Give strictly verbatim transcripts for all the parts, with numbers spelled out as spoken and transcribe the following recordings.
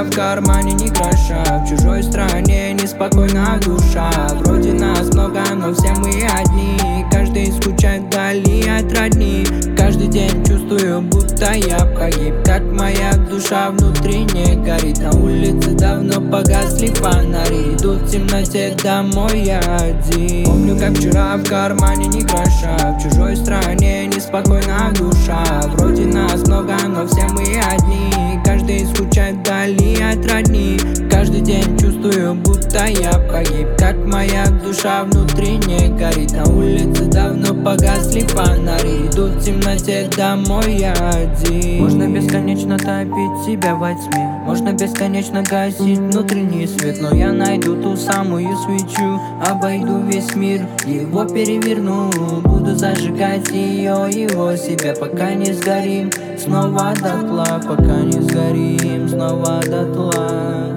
в кармане ни гроша, в чужой стране неспокойна душа. Вроде нас много, но все мы одни, каждый скучает вдали от родни. Каждый день чувствую, будто я погиб, как моя душа внутри не горит. На улице давно погасли фонари, идут в темноте домой я один. Помню, как вчера в кармане ни гроша, в чужой стране неспокойна душа. Вроде нас много, но все мы одни, каждый скучает вдали от родни. Каждый день чувствую, будто я погиб, как моя душа внутри не горит. На улице давно погасли фонари, идут в темноте домой я один. Можно бесконечно топить себя во тьме, можно бесконечно гасить внутренний свет, но я найду ту самую свечу, обойду весь мир, его переверну. Буду зажигать ее, его себя, пока не сгорим снова дотла, пока не сгорим снова дотла.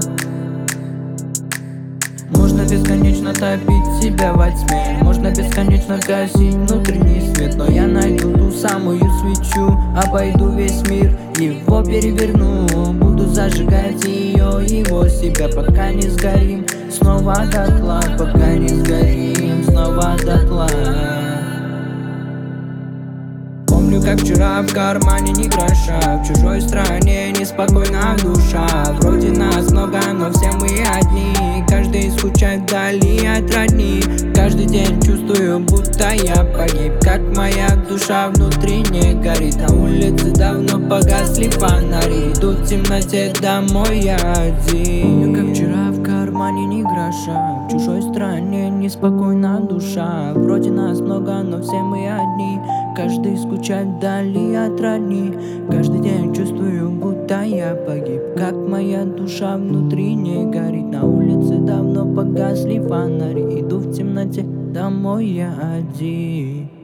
Можно бесконечно топить себя во тьме, можно бесконечно гасить внутренний свет, но я найду ту самую свечу, обойду весь мир, его переверну. Буду зажигать ее, его себя, пока не сгорим снова дотла, пока не сгорим снова дотла. Помню, как вчера в кармане ни гроша, в чужой стране неспокойна душа. Вроде нас много, но все мы одни, каждый скучает вдали от родни. Каждый день чувствую, будто я погиб, как моя душа внутри не горит. На улице давно погасли фонари, идут в темноте домой я один. Помню, как вчера в кармане ни гроша, в чужой стране неспокойна душа. Вроде нас много, но все мы одни, каждый скучает вдали от родни. Каждый день чувствую, будто я погиб, как моя душа внутри не горит. На улице давно погасли фонари, иду в темноте домой я один.